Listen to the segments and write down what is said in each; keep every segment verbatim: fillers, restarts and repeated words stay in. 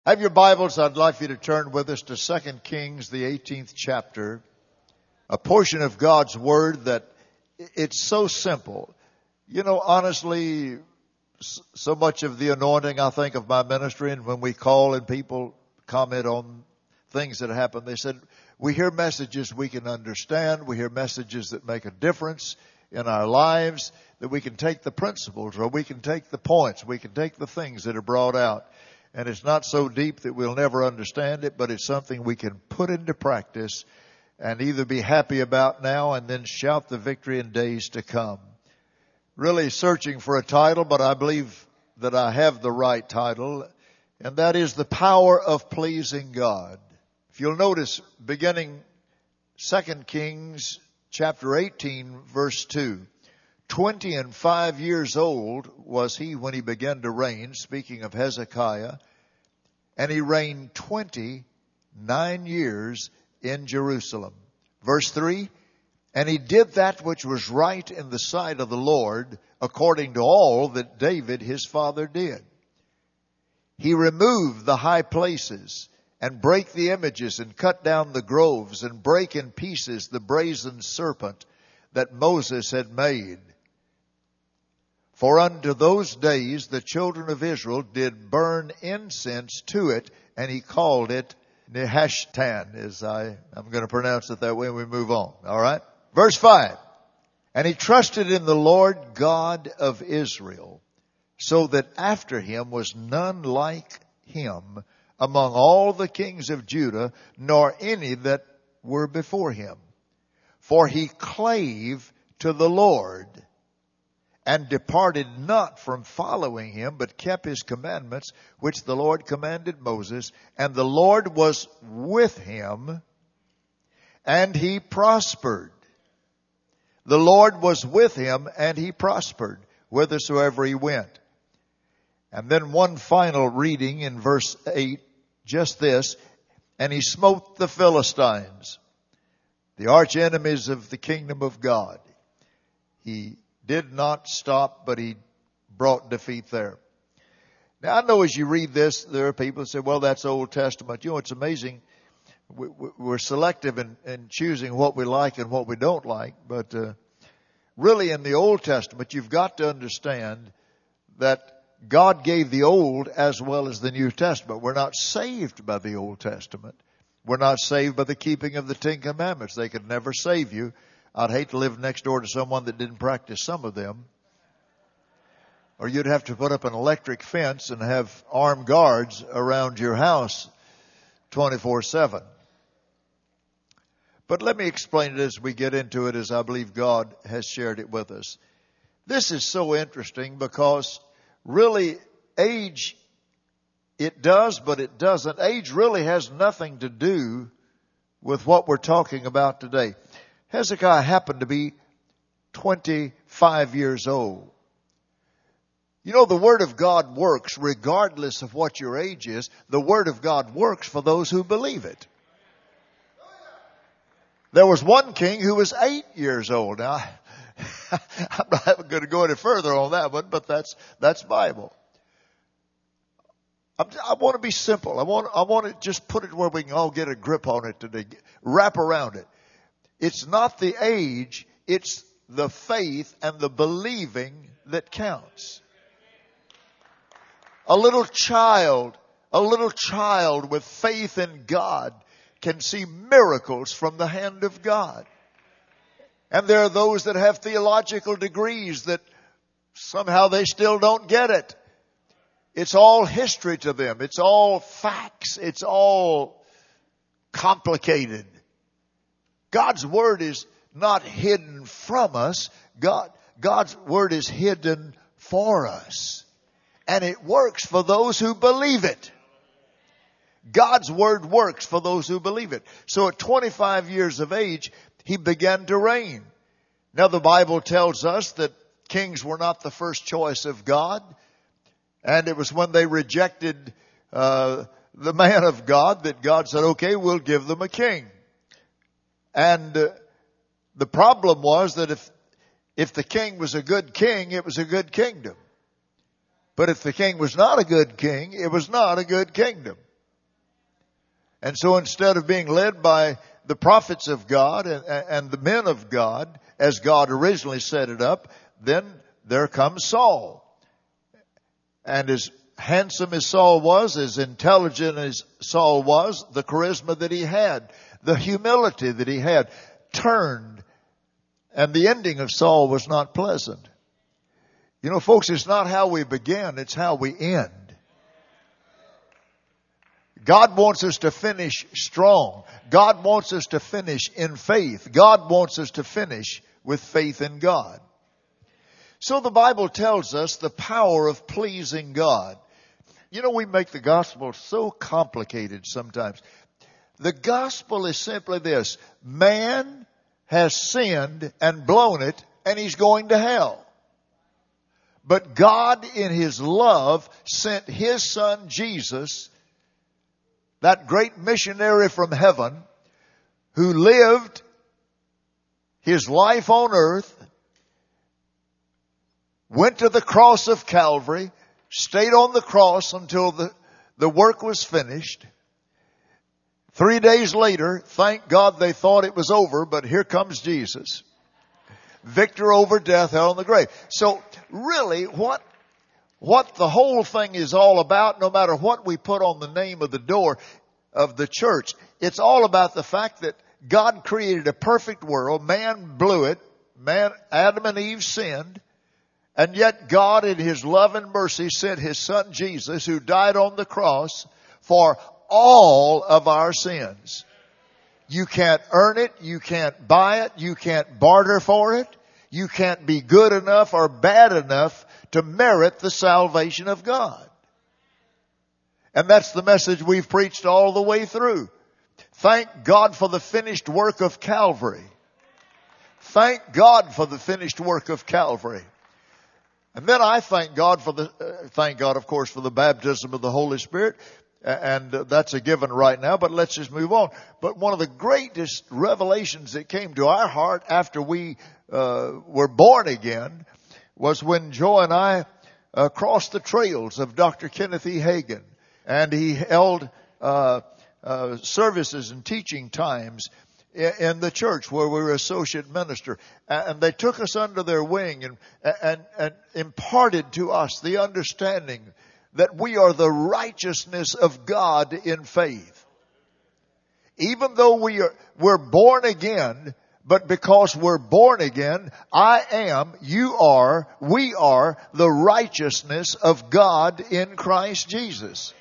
Have your Bibles. I'd like you to turn with us to Second Kings, the eighteenth chapter, a portion of God's Word that it's so simple. You know, honestly, so much of the anointing, I think, of my ministry, and when we call and people comment on things that happen, they said, we hear messages we can understand. We hear messages that make a difference in our lives, that we can take the principles or we can take the points. We can take the things that are brought out. And it's not so deep that we'll never understand it, but it's something we can put into practice and either be happy about now and then shout the victory in days to come. Really searching for a title, but I believe that I have the right title, and that is The Power of Pleasing God. If you'll notice, beginning Second Kings chapter eighteen, verse two. Twenty and five years old was he when he began to reign, speaking of Hezekiah, and he reigned twenty-nine years in Jerusalem. Verse three, and he did that which was right in the sight of the Lord, according to all that David his father did. He removed the high places, and brake the images, and cut down the groves, and brake in pieces the brazen serpent that Moses had made. For unto those days the children of Israel did burn incense to it, and he called it Nehushtan, as I, I'm going to pronounce it that way when we move on. All right? Verse five. And he trusted in the Lord God of Israel, so that after him was none like him among all the kings of Judah, nor any that were before him. For he clave to the Lord, and departed not from following him, but kept his commandments, which the Lord commanded Moses. And the Lord was with him, and he prospered. The Lord was with him, and he prospered, whithersoever he went. And then one final reading in verse eight, just this. And he smote the Philistines, the arch enemies of the kingdom of God. He did not stop, but he brought defeat there. Now, I know as you read this, there are people who say, well, that's Old Testament. You know, it's amazing. We're selective in, in choosing what we like and what we don't like. But uh, really, in the Old Testament, you've got to understand that God gave the Old as well as the New Testament. We're not saved by the Old Testament. We're not saved by the keeping of the Ten Commandments. They could never save you. I'd hate to live next door to someone that didn't practice some of them. Or you'd have to put up an electric fence and have armed guards around your house twenty-four seven. But let me explain it as we get into it, as I believe God has shared it with us. This is so interesting because really age, it does, but it doesn't. Age really has nothing to do with what we're talking about today. Hezekiah happened to be twenty-five years old. You know, the Word of God works regardless of what your age is. The Word of God works for those who believe it. There was one king who was eight years old. Now, I'm not going to go any further on that one, but that's, that's Bible. I, I want to be simple. I want, I want to just put it where we can all get a grip on it today. Wrap around it. It's not the age, it's the faith and the believing that counts. A little child, a little child with faith in God can see miracles from the hand of God. And there are those that have theological degrees that somehow they still don't get it. It's all history to them. It's all facts. It's all complicated. God's Word is not hidden from us. God, God's Word is hidden for us. And it works for those who believe it. God's Word works for those who believe it. So at twenty-five years of age, he began to reign. Now the Bible tells us that kings were not the first choice of God. And it was when they rejected uh, the man of God that God said, okay, we'll give them a king. And uh, the problem was that if if the king was a good king, it was a good kingdom. But if the king was not a good king, it was not a good kingdom. And so instead of being led by the prophets of God and, and the men of God, as God originally set it up, then there comes Saul. And as handsome as Saul was, as intelligent as Saul was, the charisma that he had, the humility that he had, turned. And the ending of Saul was not pleasant. You know, folks, it's not how we begin, it's how we end. God wants us to finish strong. God wants us to finish in faith. God wants us to finish with faith in God. So the Bible tells us the power of pleasing God. You know, we make the gospel so complicated sometimes. The gospel is simply this: man has sinned and blown it, and he's going to hell. But God, in His love, sent His Son Jesus, that great missionary from heaven, who lived His life on earth, went to the cross of Calvary, stayed on the cross until the, the work was finished. Three days later, thank God they thought it was over, but here comes Jesus. Victor over death, hell, and the grave. So really, what, what the whole thing is all about, no matter what we put on the name of the door of the church, it's all about the fact that God created a perfect world. Man blew it. Man, Adam and Eve sinned. And yet God, in His love and mercy, sent His Son Jesus, who died on the cross for all of our sins. You can't earn it. You can't buy it. You can't barter for it. You can't be good enough or bad enough to merit the salvation of God. And that's the message we've preached all the way through. Thank God for the finished work of Calvary. Thank God for the finished work of Calvary. And then I thank God for the, uh, thank God, of course, for the baptism of the Holy Spirit. And uh, that's a given right now, but let's just move on. But one of the greatest revelations that came to our heart after we uh, were born again was when Joe and I uh, crossed the trails of Doctor Kenneth E. Hagin. And he held uh, uh, services and teaching times in, in the church where we were associate minister. And they took us under their wing and, and, and imparted to us the understanding that we are the righteousness of God in faith. Even though we are, we're born again, but because we're born again, I am, you are, we are the righteousness of God in Christ Jesus.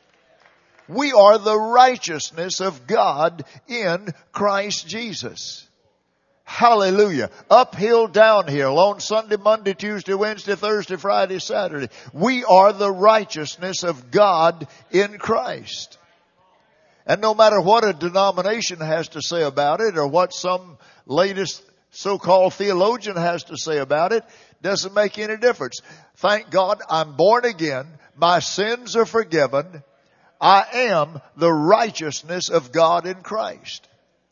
We are the righteousness of God in Christ Jesus. Hallelujah. Uphill, downhill, on Sunday, Monday, Tuesday, Wednesday, Thursday, Friday, Saturday. We are the righteousness of God in Christ. And no matter what a denomination has to say about it, or what some latest so-called theologian has to say about it, doesn't make any difference. Thank God I'm born again. My sins are forgiven. I am the righteousness of God in Christ.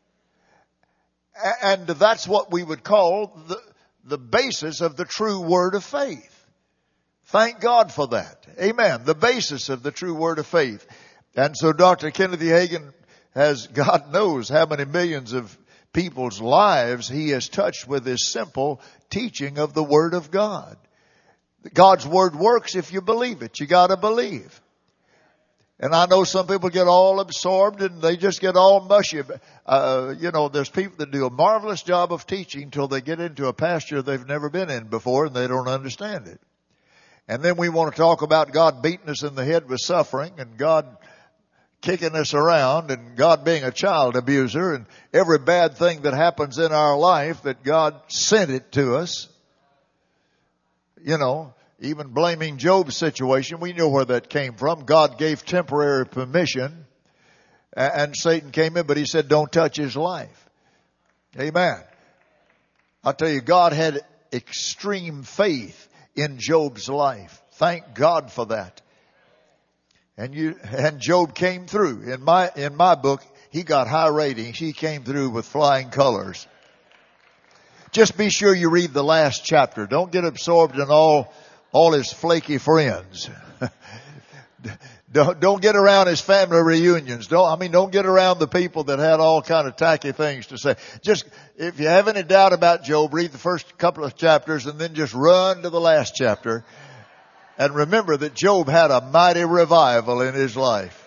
And that's what we would call the, the basis of the true word of faith. Thank God for that. Amen. The basis of the true word of faith. And so Doctor Kenneth E. Hagin has, God knows how many millions of people's lives he has touched with his simple teaching of the word of God. God's word works if you believe it. You got to believe. And I know some people get all absorbed and they just get all mushy. Uh, you know, there's people that do a marvelous job of teaching until they get into a pasture they've never been in before and they don't understand it. And then we want to talk about God beating us in the head with suffering and God kicking us around and God being a child abuser and every bad thing that happens in our life that God sent it to us. You know, even blaming Job's situation, we know where that came from. God gave temporary permission and Satan came in, but he said, don't touch his life. Amen. I'll tell you, God had extreme faith in Job's life. Thank God for that. And you, and Job came through. In my, in my book, he got high ratings. He came through with flying colors. Just be sure you read the last chapter. Don't get absorbed in all all his flaky friends. Don't, don't get around his family reunions. Don't, I mean, don't get around the people that had all kind of tacky things to say. Just, if you have any doubt about Job, read the first couple of chapters and then just run to the last chapter. And remember that Job had a mighty revival in his life.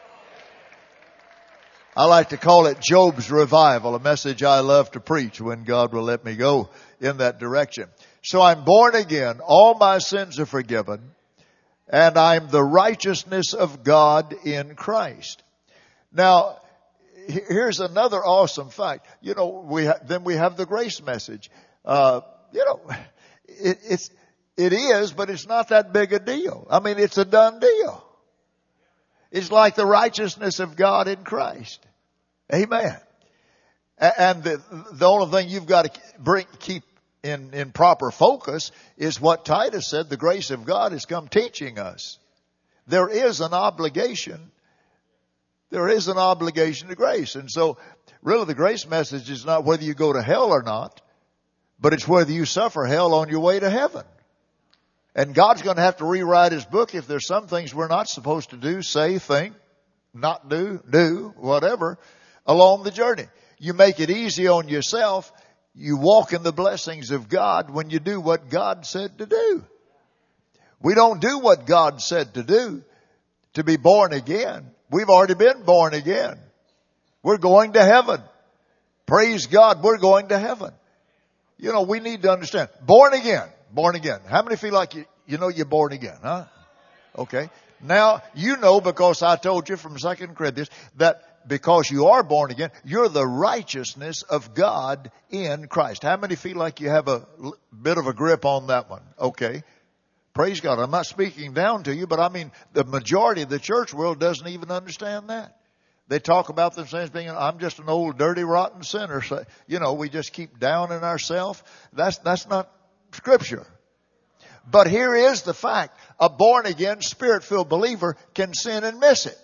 I like to call it Job's revival, a message I love to preach when God will let me go in that direction. So I'm born again. All my sins are forgiven. And I'm the righteousness of God in Christ. Now, here's another awesome fact. You know, we ha- then we have the grace message. Uh, you know, it, it's, it is, but it's not that big a deal. I mean, it's a done deal. It's like the righteousness of God in Christ. Amen. And the, the only thing you've got to bring, keep in, in proper focus is what Titus said, the grace of God has come teaching us. There is an obligation. There is an obligation to grace. And so really the grace message is not whether you go to hell or not, but it's whether you suffer hell on your way to heaven. And God's going to have to rewrite his book if there's some things we're not supposed to do, say, think, not do, do, whatever, along the journey. You make it easy on yourself. You walk in the blessings of God when you do what God said to do. We don't do what God said to do to be born again. We've already been born again. We're going to heaven. Praise God, we're going to heaven. You know, we need to understand. Born again. Born again. How many feel like you, you know you're born again, huh? Okay. Now, you know because I told you from Second Corinthians that because you are born again, you're the righteousness of God in Christ. How many feel like you have a bit of a grip on that one? Okay. Praise God. I'm not speaking down to you, but I mean, the majority of the church world doesn't even understand that. They talk about themselves being, I'm just an old, dirty, rotten sinner. So, you know, we just keep downing ourselves. That's, that's not Scripture. But here is the fact. A born-again, Spirit-filled believer can sin and miss it.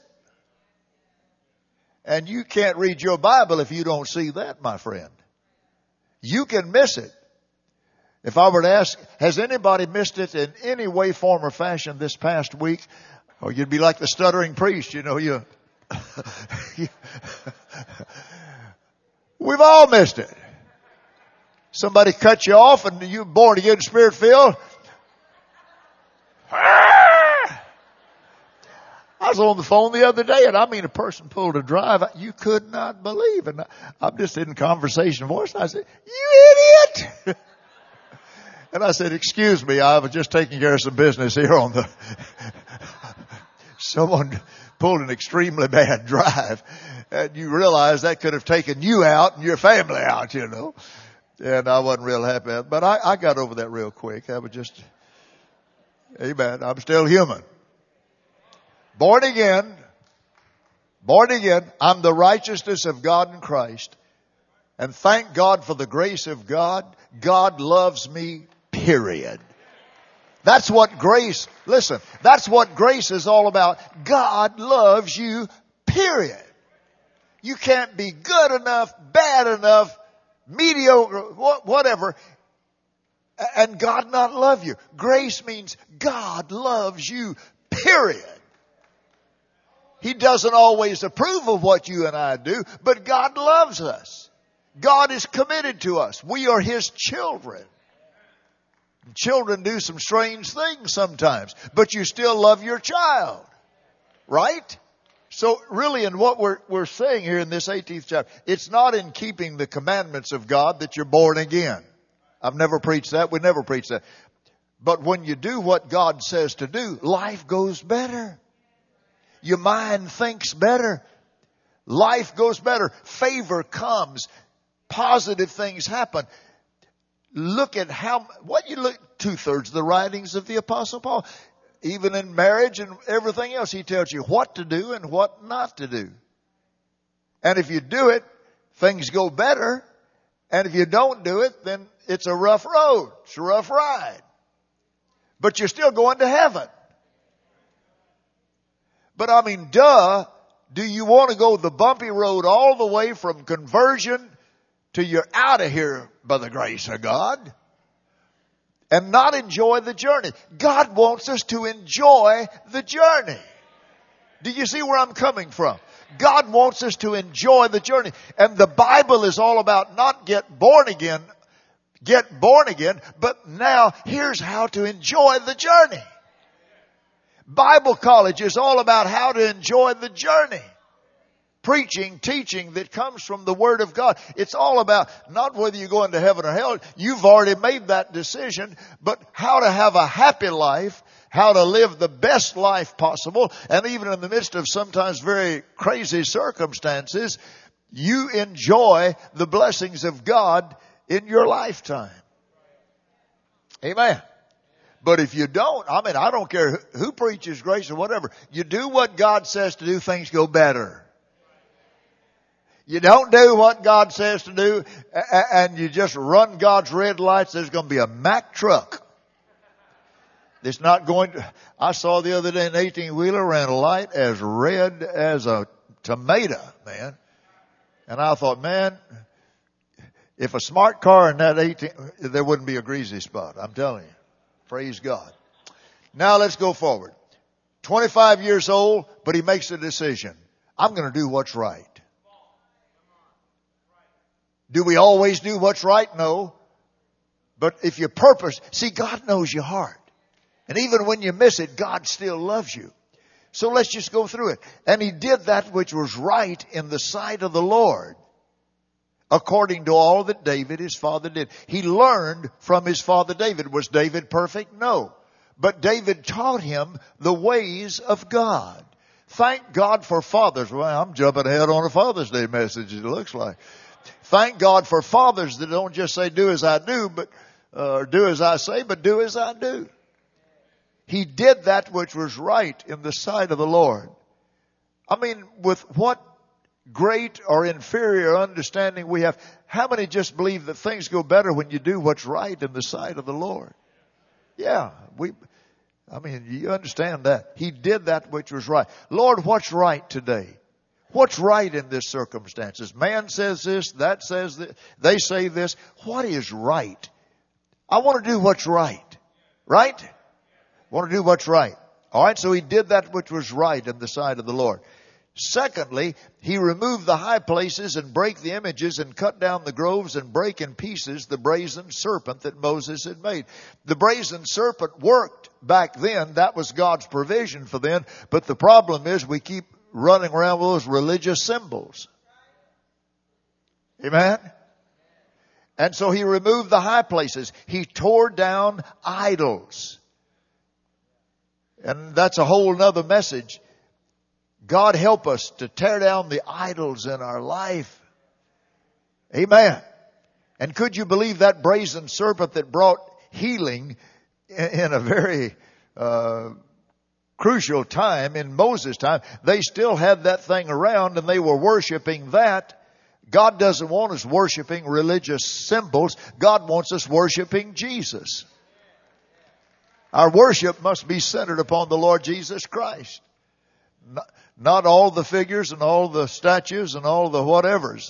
And you can't read your Bible if you don't see that, my friend. You can miss it. If I were to ask, has anybody missed it in any way, form, or fashion this past week? Or you'd be like the stuttering priest, you know, you... We've all missed it. Somebody cut you off and you're born again, Spirit filled. I was on the phone the other day, and I mean, a person pulled a drive you could not believe. And I'm just in conversation voice. And I said, "You idiot!" And I said, "Excuse me, I was just taking care of some business here on the." Someone pulled an extremely bad drive, and you realize that could have taken you out and your family out, you know. And I wasn't real happy. But I, I got over that real quick. I was just, amen. I'm still human. Born again. Born again. I'm the righteousness of God in Christ. And thank God for the grace of God. God loves me, period. That's what grace, listen, that's what grace is all about. God loves you, period. You can't be good enough, bad enough, mediocre, whatever, and God not love you. Grace means God loves you, period. He doesn't always approve of what you and I do, but God loves us. God is committed to us. We are His children. Children do some strange things sometimes, but you still love your child, right? So really in what we're, we're saying here in this eighteenth chapter, it's not in keeping the commandments of God that you're born again. I've never preached that. We never preach that. But when you do what God says to do, life goes better. Your mind thinks better. Life goes better. Favor comes. Positive things happen. Look at how, what you look, two-thirds of the writings of the Apostle Paul. Even in marriage and everything else, he tells you what to do and what not to do. And if you do it, things go better. And if you don't do it, then it's a rough road. It's a rough ride. But you're still going to heaven. But I mean, duh, do you want to go the bumpy road all the way from conversion to you're out of here by the grace of God and not enjoy the journey? God wants us to enjoy the journey. Do you see where I'm coming from? God wants us to enjoy the journey. And the Bible is all about not get born again, get born again, but now here's how to enjoy the journey. Bible college is all about how to enjoy the journey. Preaching, teaching that comes from the Word of God. It's all about not whether you go into heaven or hell. You've already made that decision, but how to have a happy life, how to live the best life possible, and even in the midst of sometimes very crazy circumstances, you enjoy the blessings of God in your lifetime. Amen. But if you don't, I mean, I don't care who preaches grace or whatever. You do what God says to do, things go better. You don't do what God says to do and you just run God's red lights, there's going to be a Mack truck. It's not going to, I saw the other day an eighteen-wheeler ran a light as red as a tomato, man. And I thought, man, if a smart car in that eighteen, there wouldn't be a greasy spot. I'm telling you. Praise God. Now let's go forward. twenty-five years old, but he makes a decision. I'm going to do what's right. Do we always do what's right? No. But if you purpose, see, God knows your heart. And even when you miss it, God still loves you. So let's just go through it. And he did that which was right in the sight of the Lord, according to all that David, his father, did. He learned from his father David. Was David perfect? No. But David taught him the ways of God. Thank God for fathers. Well, I'm jumping ahead on a Father's Day message, it looks like. Thank God for fathers that don't just say, do as I do, but, uh, do as I say, but do as I do. He did that which was right in the sight of the Lord. I mean, with what great or inferior understanding we have, how many just believe that things go better when you do what's right in the sight of the Lord? Yeah, we, I mean, you understand that. He did that which was right. Lord, what's right today? What's right in this circumstances? Man says this, that says this, they say this. What is right? I want to do what's right. Right? I want to do what's right. All right, so he did that which was right in the sight of the Lord. Secondly, he removed the high places and brake the images and cut down the groves and brake in pieces the brazen serpent that Moses had made. The brazen serpent worked back then. That was God's provision for them. But the problem is we keep running around with those religious symbols. Amen? And so he removed the high places. He tore down idols. And that's a whole nother message. God help us to tear down the idols in our life. Amen. And could you believe that brazen serpent that brought healing in a very uh, crucial time in Moses' time? They still had that thing around and they were worshiping that. God doesn't want us worshiping religious symbols. God wants us worshiping Jesus. Our worship must be centered upon the Lord Jesus Christ. Not, not all the figures and all the statues and all the whatevers.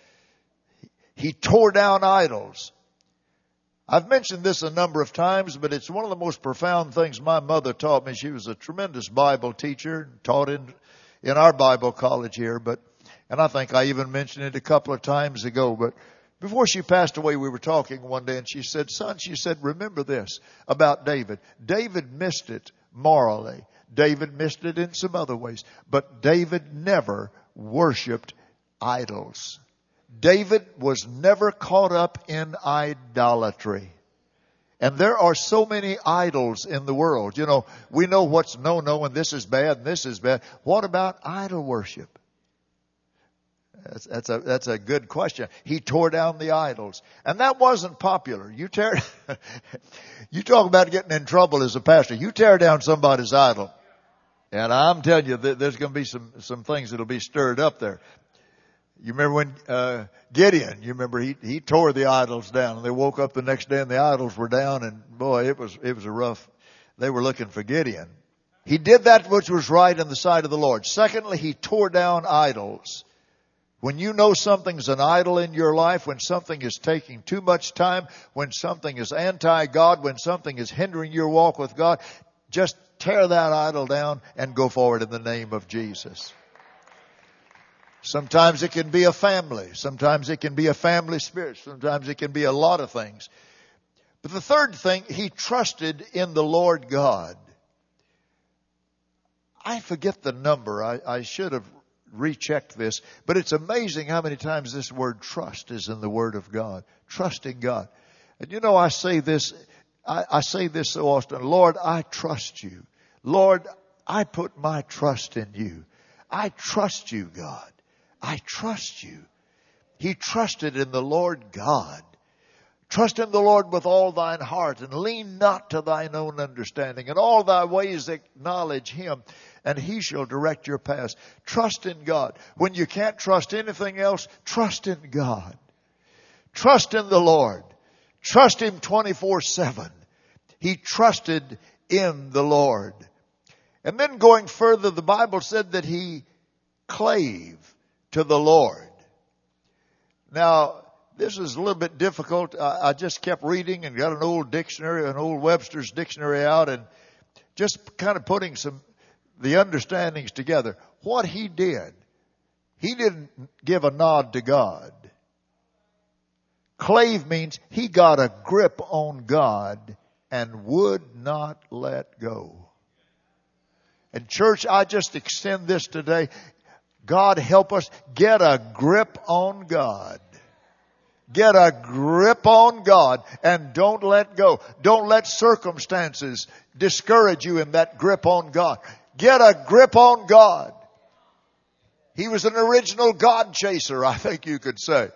He tore down idols. I've mentioned this a number of times, but it's one of the most profound things my mother taught me. She was a tremendous Bible teacher, taught in, in our Bible college here, but, and I think I even mentioned it a couple of times ago, but before she passed away, we were talking one day and she said, son, she said, remember this about David. David missed it morally. David missed it in some other ways, but David never worshiped idols. David was never caught up in idolatry. And there are so many idols in the world. You know, we know what's no-no and this is bad and this is bad. What about idol worship? That's, that's a, that's a good question. He tore down the idols. And that wasn't popular. You tear, you talk about getting in trouble as a pastor. You tear down somebody's idol. And I'm telling you that there's going to be some, some things that'll be stirred up there. You remember when, uh, Gideon, you remember he, he tore the idols down and they woke up the next day and the idols were down and boy, it was, it was a rough, they were looking for Gideon. He did that which was right in the sight of the Lord. Secondly, he tore down idols. When you know something's an idol in your life, when something is taking too much time, when something is anti-God, when something is hindering your walk with God, Just tear that idol down and go forward in the name of Jesus. Sometimes it can be a family. Sometimes it can be a family spirit. Sometimes it can be a lot of things. But the third thing, he trusted in the Lord God. I forget the number. I, I should have rechecked this. But it's amazing how many times this word trust is in the Word of God. Trusting God. And you know, I say this, I, I say this so often. Lord, I trust you. Lord, I put my trust in you. I trust you, God. I trust you. He trusted in the Lord God. Trust in the Lord with all thine heart, and lean not to thine own understanding. In all thy ways acknowledge him, and he shall direct your paths. Trust in God. When you can't trust anything else, trust in God. Trust in the Lord. Trust him twenty-four seven. He trusted in the Lord. And then going further, the Bible said that he clave to the Lord. Now, this is a little bit difficult. I, I just kept reading and got an old dictionary, an old Webster's dictionary out, and just kind of putting some, the understandings together. What he did, he didn't give a nod to God. Clave means he got a grip on God and would not let go. And church, I just extend this today. God help us get a grip on God. Get a grip on God and don't let go. Don't let circumstances discourage you in that grip on God. Get a grip on God. He was an original God chaser, I think you could say.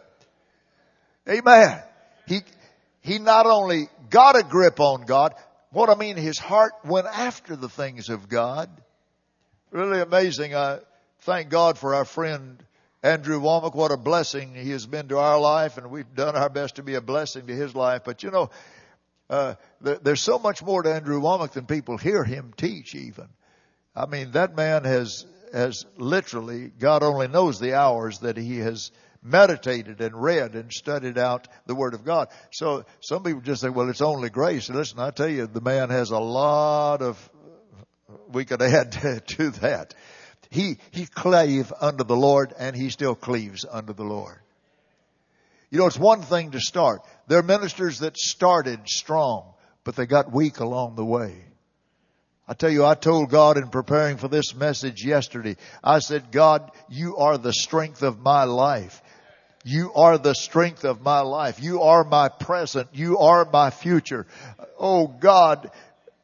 Amen. He, he not only got a grip on God, what I mean, his heart went after the things of God. Really amazing. I thank God for our friend Andrew Womack. What a blessing he has been to our life, and we've done our best to be a blessing to his life. But you know, uh, there, there's so much more to Andrew Womack than people hear him teach even. I mean, that man has, has literally, God only knows the hours that he has meditated and read and studied out the Word of God. So some people just say, well, it's only grace. Listen, I tell you, the man has a lot of, we could add to, to that. He, he clave unto the Lord, and he still cleaves unto the Lord. You know, it's one thing to start. There are ministers that started strong, but they got weak along the way. I tell you, I told God in preparing for this message yesterday, I said, God, you are the strength of my life. You are the strength of my life. You are my present. You are my future. Oh God,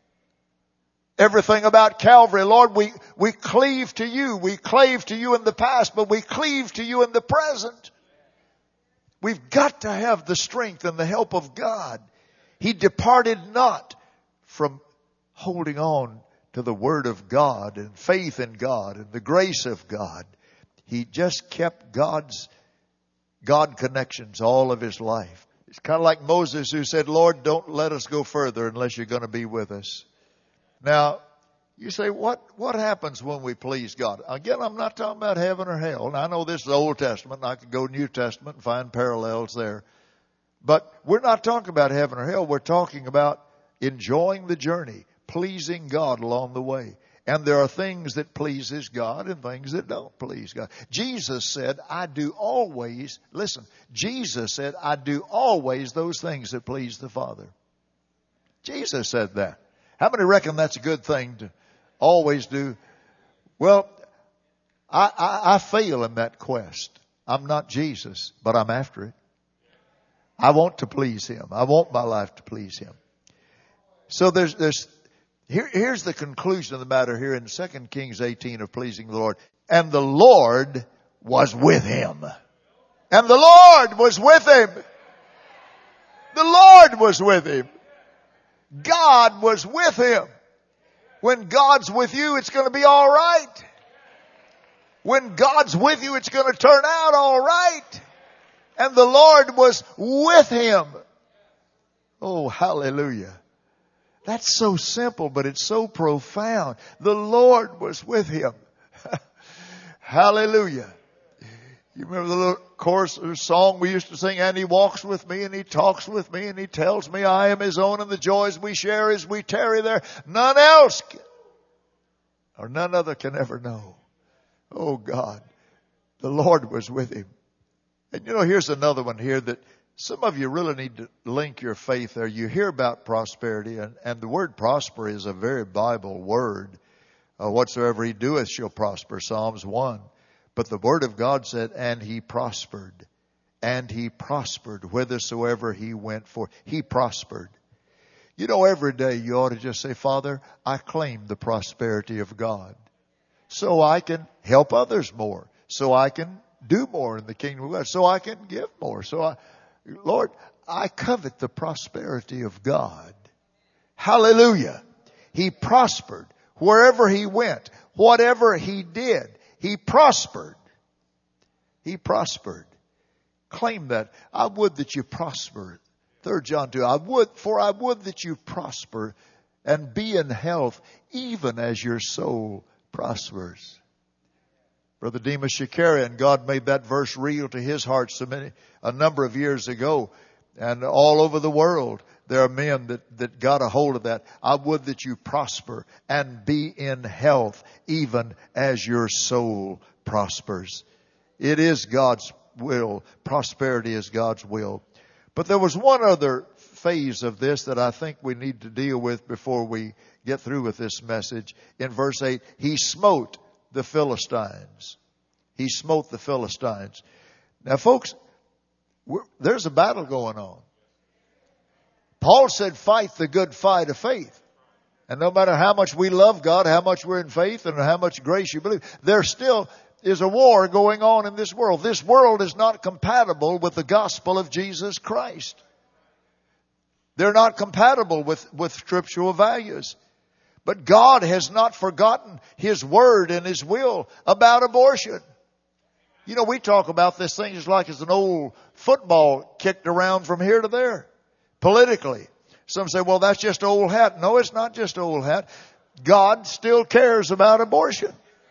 everything about Calvary, Lord, we, we cleave to you. We clave to you in the past, but we cleave to you in the present. We've got to have the strength and the help of God. He departed not from holding on to the Word of God and faith in God and the grace of God. He just kept God's God connections all of his life. It's kind of like Moses who said, Lord, don't let us go further unless you're going to be with us. Now, you say, what, what happens when we please God? Again, I'm not talking about heaven or hell. And I know this is Old Testament, and I could go New Testament and find parallels there. But we're not talking about heaven or hell. We're talking about enjoying the journey, pleasing God along the way. And there are things that pleases God and things that don't please God. Jesus said, I do always, listen, Jesus said, I do always those things that please the Father. Jesus said that. How many reckon that's a good thing to always do? Well, I, I, I fail in that quest. I'm not Jesus, but I'm after it. I want to please him. I want my life to please him. So there's, there's, here, here's the conclusion of the matter here in Second Kings eighteen of pleasing the Lord. And the Lord was with him. And the Lord was with him. The Lord was with him. God was with him. When God's with you, it's going to be all right. When God's with you, it's going to turn out all right. And the Lord was with him. Oh, hallelujah. That's so simple, but it's so profound. The Lord was with him. Hallelujah. You remember the little chorus or song we used to sing, and he walks with me and he talks with me and he tells me I am his own and the joys we share as we tarry there. None else can, or none other can ever know. Oh God, the Lord was with him. And you know, here's another one here that some of you really need to link your faith there. You hear about prosperity, and, and the word prosper is a very Bible word. Uh, whatsoever he doeth shall prosper, Psalms one. But the word of God said, and he prospered. And he prospered whithersoever he went for. He prospered. You know, every day you ought to just say, Father, I claim the prosperity of God. So I can help others more. So I can do more in the kingdom of God. So I can give more. So I, Lord, I covet the prosperity of God. Hallelujah. He prospered wherever he went. Whatever he did. He prospered. He prospered. Claim that. I would that you prosper. Third John two. I would, for I would that you prosper and be in health, even as your soul prospers. Brother Demas Shakarian, God made that verse real to his heart so many, a number of years ago. And all over the world, there are men that, that got a hold of that. I would that you prosper and be in health, even as your soul prospers. It is God's will. Prosperity is God's will. But there was one other phase of this that I think we need to deal with before we get through with this message. In verse eight, he smote the Philistines. He smote the Philistines. Now, folks, we're, there's a battle going on. Paul said, fight the good fight of faith. And no matter how much we love God, how much we're in faith, and how much grace you believe, there still is a war going on in this world. This world is not compatible with the gospel of Jesus Christ. They're not compatible with, with scriptural values. But God has not forgotten His word and His will about abortion. You know, we talk about this thing just like it's an old football kicked around from here to there. Politically. Some say, well, that's just old hat. No, it's not just old hat. God still cares about abortion.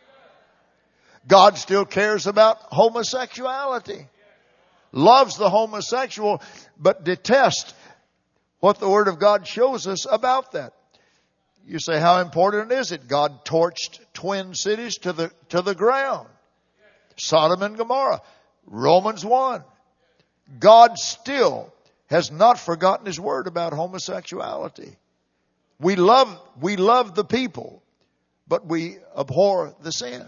God still cares about homosexuality. Loves the homosexual, but detests what the Word of God shows us about that. You say, how important is it? God torched twin cities to the, to the ground. Sodom and Gomorrah. Romans one. God still has not forgotten His word about homosexuality. We love, we love the people, but we abhor the sin.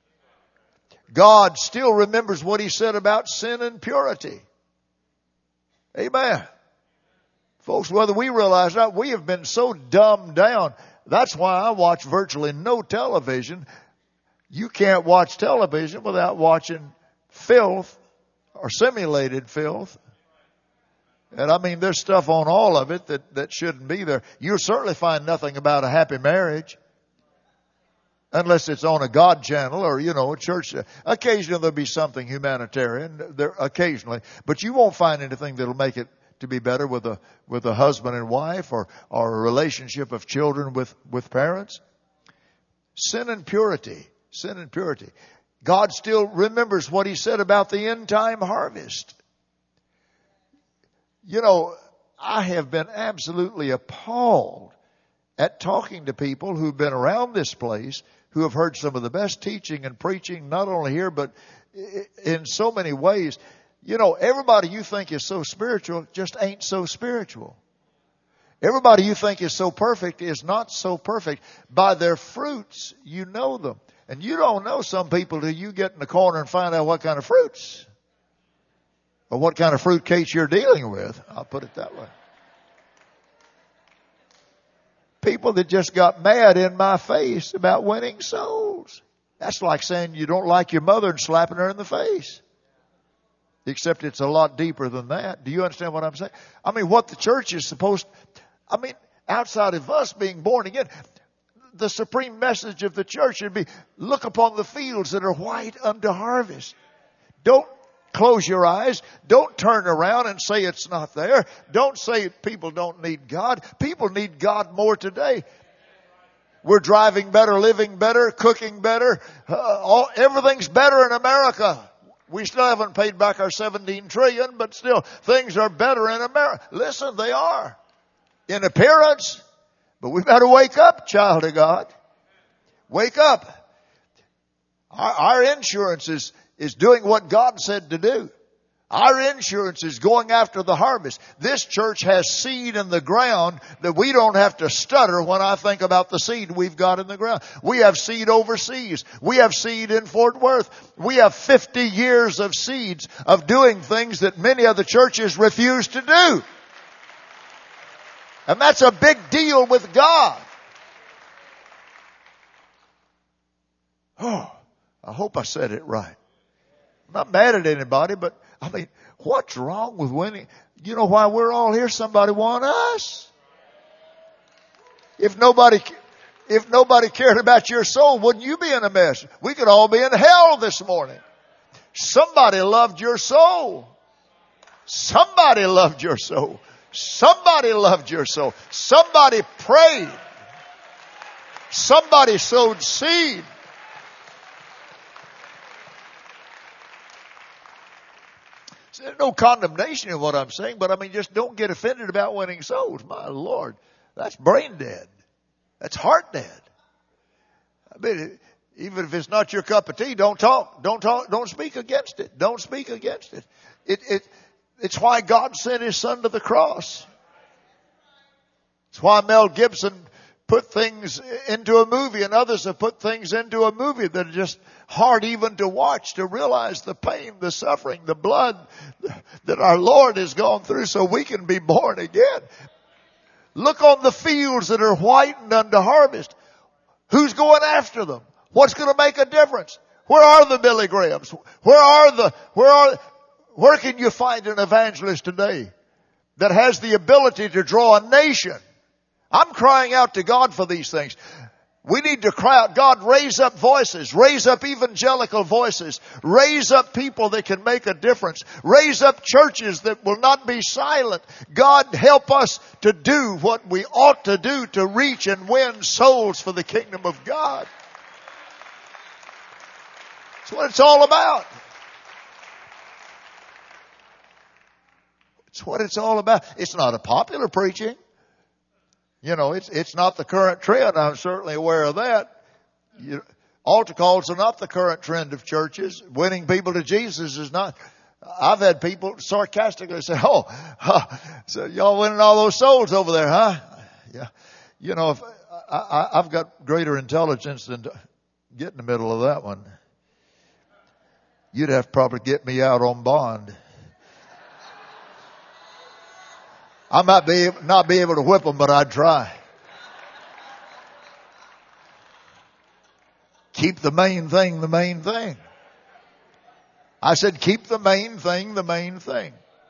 God still remembers what He said about sin and purity. Amen. Folks, whether we realize it or not, we have been so dumbed down. That's why I watch virtually no television. You can't watch television without watching filth or simulated filth. And I mean, there's stuff on all of it that, that shouldn't be there. You'll certainly find nothing about a happy marriage. Unless it's on a God channel or, you know, a church. Occasionally there'll be something humanitarian. There, occasionally. But you won't find anything that'll make it to be better with a, with a husband and wife or, or a relationship of children with, with parents. Sin and purity. Sin and purity. God still remembers what He said about the end time harvest. You know, I have been absolutely appalled at talking to people who've been around this place, who have heard some of the best teaching and preaching, not only here, but in so many ways. You know, everybody you think is so spiritual just ain't so spiritual. Everybody you think is so perfect is not so perfect. By their fruits, you know them. And you don't know some people till you get in the corner and find out what kind of fruits or what kind of fruit case you're dealing with. I'll put it that way. People that just got mad in my face about winning souls. That's like saying you don't like your mother and slapping her in the face. Except it's a lot deeper than that. Do you understand what I'm saying? I mean, what the church is supposed, I mean, outside of us being born again, the supreme message of the church should be, look upon the fields that are white unto harvest. Don't close your eyes. Don't turn around and say it's not there. Don't say people don't need God. People need God more today. We're driving better, living better, cooking better. Uh, all, everything's better in America. We still haven't paid back our seventeen trillion, but still things are better in America. Listen, they are in appearance, but we better wake up, child of God. Wake up. Our, our insurance is, is doing what God said to do. Our insurance is going after the harvest. This church has seed in the ground that we don't have to stutter when I think about the seed we've got in the ground. We have seed overseas. We have seed in Fort Worth. We have fifty years of seeds of doing things that many other churches refuse to do. And that's a big deal with God. Oh, I hope I said it right. I'm not mad at anybody, but I mean, what's wrong with winning? You know why we're all here? Somebody want us. If nobody, if nobody cared about your soul, wouldn't you be in a mess? We could all be in hell this morning. Somebody loved your soul. Somebody loved your soul. Somebody loved your soul. Somebody prayed. Somebody sowed seed. There's no condemnation in what I'm saying, but I mean, just don't get offended about winning souls. My Lord, that's brain dead. That's heart dead. I mean, even if it's not your cup of tea, don't talk. Don't talk. Don't speak against it. Don't speak against it. It, it, it's why God sent His Son to the cross. It's why Mel Gibson put things into a movie, and others have put things into a movie that are just hard even to watch, to realize the pain, the suffering, the blood that our Lord has gone through so we can be born again. Look on the fields that are whitened unto harvest. Who's going after them? What's going to make a difference? Where are the Billy Grahams? Where are the, where are, where can you find an evangelist today that has the ability to draw a nation? I'm crying out to God for these things. We need to cry out, God, raise up voices, raise up evangelical voices, raise up people that can make a difference, raise up churches that will not be silent. God, help us to do what we ought to do to reach and win souls for the kingdom of God. That's what it's all about. It's what it's all about. It's not a popular preaching. You know, it's it's not the current trend. I'm certainly aware of that. You, altar calls are not the current trend of churches. Winning people to Jesus is not. I've had people sarcastically say, "Oh, huh, so y'all winning all those souls over there, huh?" Yeah, you know, if I, I, I've got greater intelligence than to get in the middle of that one. You'd have to probably get me out on bond. I might be not be able to whip them, but I'd try. Keep the main thing the main thing. I said keep the main thing the main thing.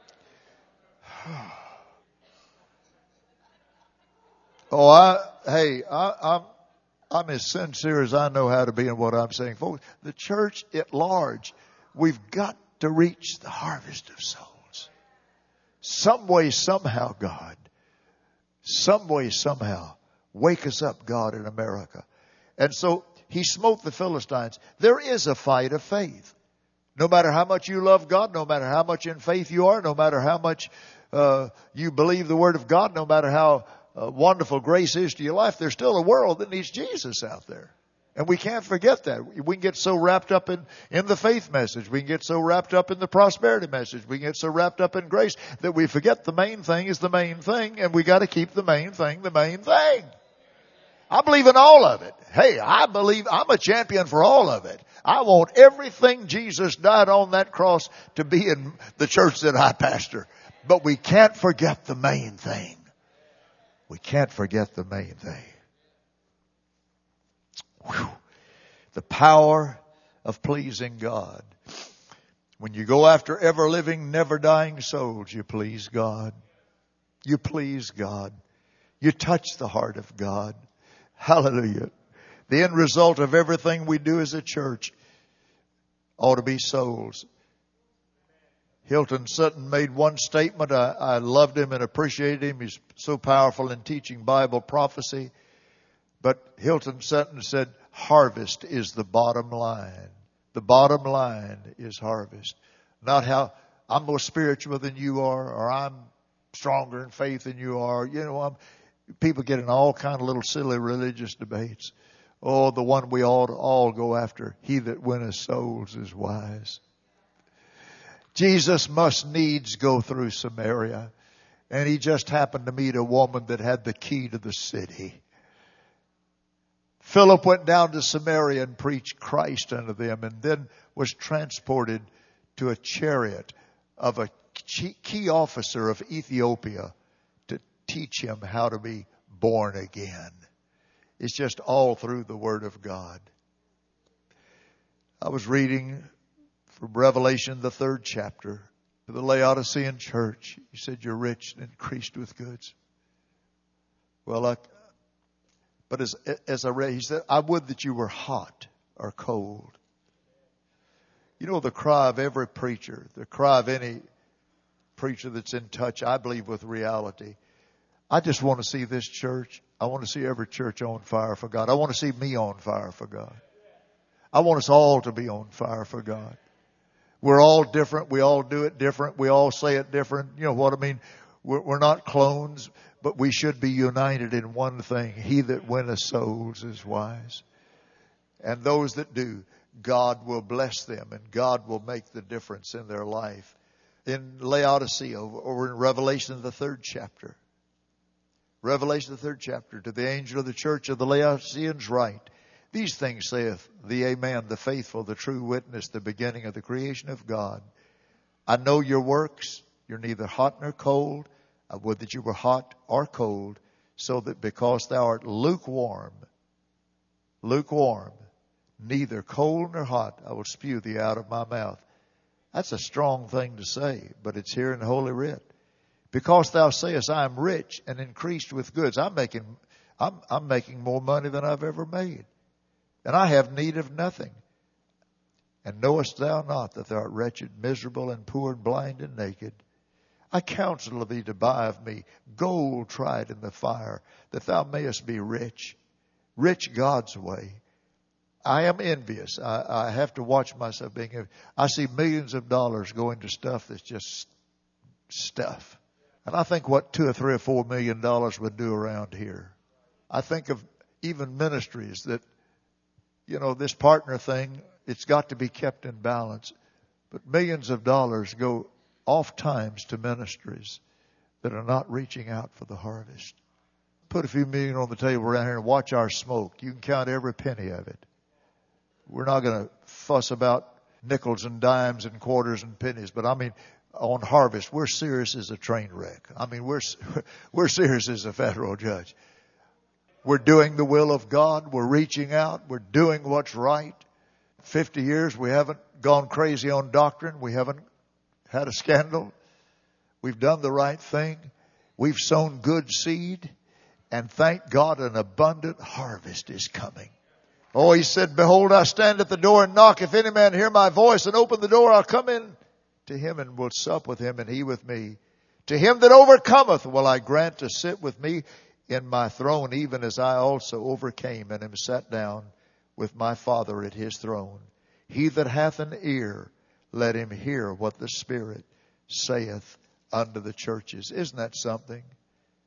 Oh, I, hey, I, I'm, I'm as sincere as I know how to be in what I'm saying. Folks, the church at large, we've got to reach the harvest of souls. Some way, somehow, God, some way, somehow, wake us up, God, in America. And so He smote the Philistines. There is a fight of faith. No matter how much you love God, no matter how much in faith you are, no matter how much uh, you believe the Word of God, no matter how uh, wonderful grace is to your life, there's still a world that needs Jesus out there. And we can't forget that. We can get so wrapped up in, in the faith message. We can get so wrapped up in the prosperity message. We can get so wrapped up in grace that we forget the main thing is the main thing, and we got to keep the main thing the main thing. I believe in all of it. Hey, I believe I'm a champion for all of it. I want everything Jesus died on that cross to be in the church that I pastor. But we can't forget the main thing. We can't forget the main thing. Whew. The power of pleasing God. When you go after ever living, never dying souls, you please God. You please God. You touch the heart of God. Hallelujah. The end result of everything we do as a church ought to be souls. Hilton Sutton made one statement. I, I loved him and appreciated him. He's so powerful in teaching Bible prophecy. But Hilton Sutton said, harvest is the bottom line. The bottom line is harvest. Not how I'm more spiritual than you are, or I'm stronger in faith than you are. You know, I'm, people get in all kind of little silly religious debates. Oh, the one we ought to all go after. He that winneth souls is wise. Jesus must needs go through Samaria. And he just happened to meet a woman that had the key to the city. Philip went down to Samaria and preached Christ unto them, and then was transported to a chariot of a key officer of Ethiopia to teach him how to be born again. It's just all through the Word of God. I was reading from Revelation, the third chapter, to the Laodicean church. He said, you're rich and increased with goods. Well, I, but as, as I read, he said, I would that you were hot or cold. You know, the cry of every preacher, the cry of any preacher that's in touch, I believe, with reality. I just want to see this church. I want to see every church on fire for God. I want to see me on fire for God. I want us all to be on fire for God. We're all different. We all do it different. We all say it different. You know what I mean? We're, we're not clones, but we should be united in one thing. He that winneth souls is wise. And those that do, God will bless them, and God will make the difference in their life. In Laodicea, over in Revelation, the third chapter. Revelation, the third chapter. To the angel of the church of the Laodiceans write, these things saith the Amen, the faithful, the true witness, the beginning of the creation of God. I know your works. You're neither hot nor cold. I would that you were hot or cold, so that because thou art lukewarm, lukewarm, neither cold nor hot, I will spew thee out of my mouth. That's a strong thing to say, but it's here in Holy Writ. Because thou sayest, I am rich and increased with goods. I'm making, I'm, I'm making more money than I've ever made. And I have need of nothing. And knowest thou not that thou art wretched, miserable, and poor, and blind, and naked? I counsel thee to buy of me gold tried in the fire, that thou mayest be rich. Rich God's way. I am envious. I, I have to watch myself being envious. I see millions of dollars going to stuff that's just stuff. And I think what two or three or four million dollars would do around here. I think of even ministries that, you know, this partner thing, it's got to be kept in balance. But millions of dollars go oft times to ministries that are not reaching out for the harvest. Put a few million on the table around here and watch our smoke. You can count every penny of it. We're not going to fuss about nickels and dimes and quarters and pennies, but I mean, on harvest, we're serious as a train wreck. I mean, we're, we're serious as a federal judge. We're doing the will of God. We're reaching out. We're doing what's right. Fifty years, we haven't gone crazy on doctrine. We haven't had a scandal. We've done the right thing. We've sown good seed. And thank God, an abundant harvest is coming. Oh, he said, behold, I stand at the door and knock. If any man hear my voice and open the door, I'll come in to him and will sup with him and he with me. To him that overcometh will I grant to sit with me in my throne, even as I also overcame and am sat down with my Father at his throne. He that hath an ear, let him hear what the Spirit saith unto the churches. Isn't that something?